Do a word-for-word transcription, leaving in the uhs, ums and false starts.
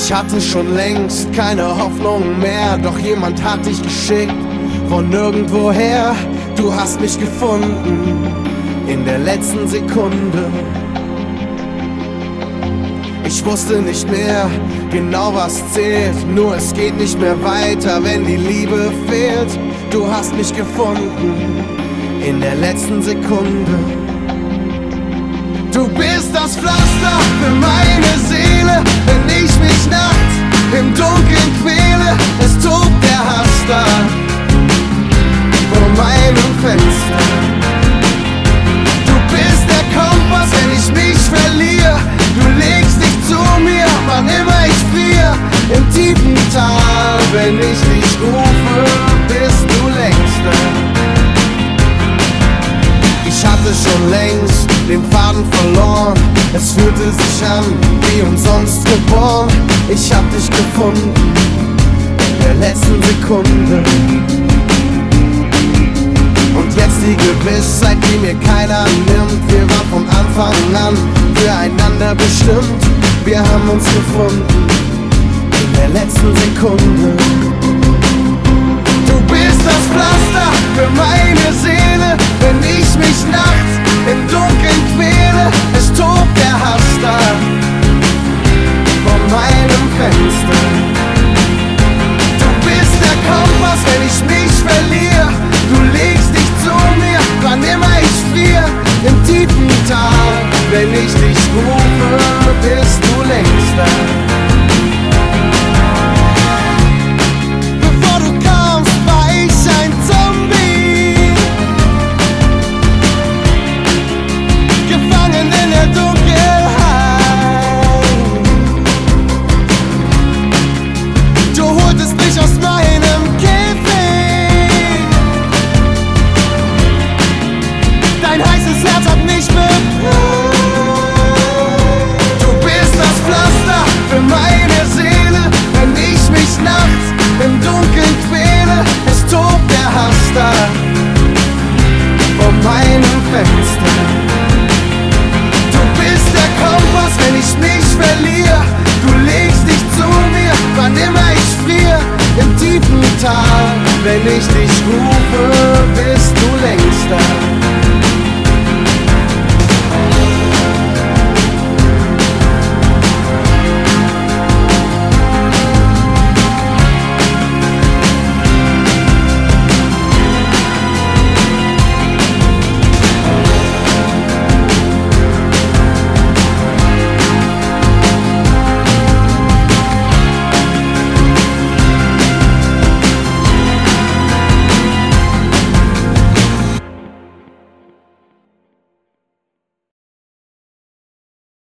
Ich hatte schon längst keine Hoffnung mehr, doch jemand hat dich geschickt von nirgendwoher. Du hast mich gefunden in der letzten Sekunde. Ich wusste nicht mehr genau, was zählt, nur es geht nicht mehr weiter, wenn die Liebe fehlt. Du hast mich gefunden in der letzten Sekunde. Du bist das Pflaster für meine Seele, wenn ich mich nachts im Dunkeln quäle. Es tobt der Hass da vor meinem Fenster. Du bist der Kompass, wenn ich mich verliere. Du legst dich zu mir, wann immer ich friere. Im tiefen Tal, wenn ich dich rufe, bist du längst da. Ich hatte schon längst den Faden verloren. Es fühlte sich an wie umsonst geboren. Ich hab dich gefunden in der letzten Sekunde. Und jetzt die Gewissheit, die mir keiner nimmt. Wir waren von Anfang an füreinander bestimmt. Wir haben uns gefunden in der letzten Sekunde. Du bist das Pflaster für meine Seele, wenn ich mich nachts im Dunkeln quäle. Es tobt der Hass da vor meinem Fenster. Du bist der Kompass, wenn ich mich verliere. Du legst dich zu mir, wann immer ich friere. Im tiefen Tal, wenn ich dich rufe, bist du längst da. Bevor du kamst, war ich ein Zombie, gefangen in der Dunkelheit. Du holtest mich aus meinem Käfig. Dein heißes Herz hat mich befreit. Du bist das Pflaster für meine Seele, wenn ich mich nachts im Dunkeln quäle. Es tobt der Hass da vor meinem Fenster. Du bist der Kompass, wenn ich mich verliere. Du legst dich zu mir, wann immer ich friere. Im tiefen Tal, wenn ich dich rufe, bist du längst da.